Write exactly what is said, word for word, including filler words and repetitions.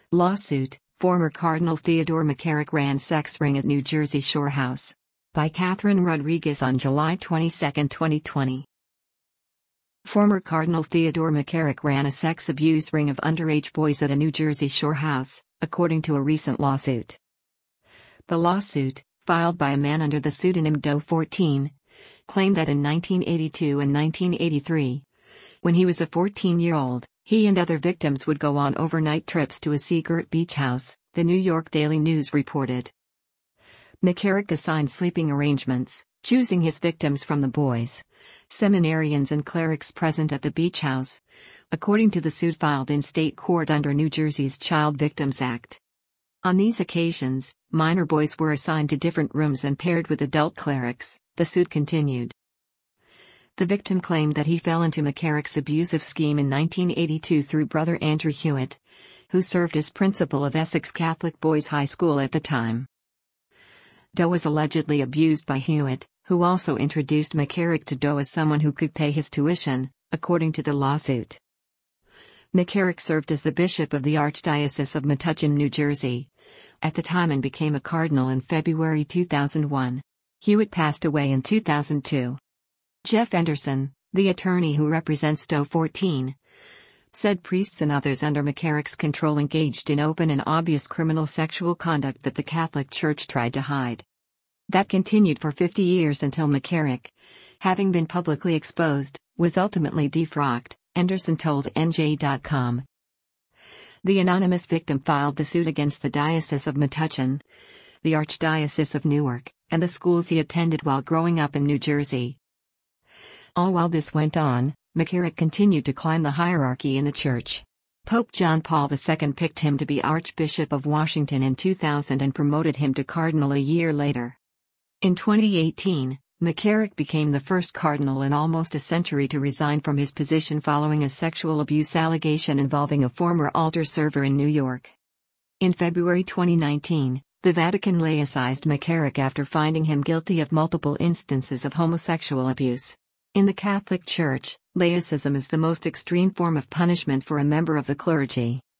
Lawsuit: Former Cardinal Theodore McCarrick ran sex ring at New Jersey Shore House. By Catherine Rodriguez on July twenty-second, twenty twenty. Former Cardinal Theodore McCarrick ran a sex abuse ring of underage boys at a New Jersey Shore house, according to a recent lawsuit. The lawsuit, filed by a man under the pseudonym Doe fourteen, claimed that in nineteen eighty-two and nineteen eighty-three, when he was a fourteen-year-old, he and other victims would go on overnight trips to a Sea-Girt beach house, the New York Daily News reported. McCarrick assigned sleeping arrangements, choosing his victims from the boys, seminarians and clerics present at the beach house, according to the suit filed in state court under New Jersey's Child Victims Act. On these occasions, minor boys were assigned to different rooms and paired with adult clerics, the suit continued. The victim claimed that he fell into McCarrick's abusive scheme in nineteen eighty-two through brother Andrew Hewitt, who served as principal of Essex Catholic Boys High School at the time. Doe was allegedly abused by Hewitt, who also introduced McCarrick to Doe as someone who could pay his tuition, according to the lawsuit. McCarrick served as the bishop of the Archdiocese of Metuchen, New Jersey, at the time and became a cardinal in February two thousand one. Hewitt passed away in two thousand two. Jeff Anderson, the attorney who represents Doe fourteen, said priests and others under McCarrick's control engaged in open and obvious criminal sexual conduct that the Catholic Church tried to hide. That continued for fifty years until McCarrick, having been publicly exposed, was ultimately defrocked, Anderson told N J dot com. The anonymous victim filed the suit against the Diocese of Metuchen, the Archdiocese of Newark, and the schools he attended while growing up in New Jersey. All while this went on, McCarrick continued to climb the hierarchy in the church. Pope John Paul the Second picked him to be Archbishop of Washington in two thousand and promoted him to cardinal a year later. In twenty eighteen, McCarrick became the first cardinal in almost a century to resign from his position following a sexual abuse allegation involving a former altar server in New York. In February twenty nineteen, the Vatican laicized McCarrick after finding him guilty of multiple instances of homosexual abuse. In the Catholic Church, laicism is the most extreme form of punishment for a member of the clergy.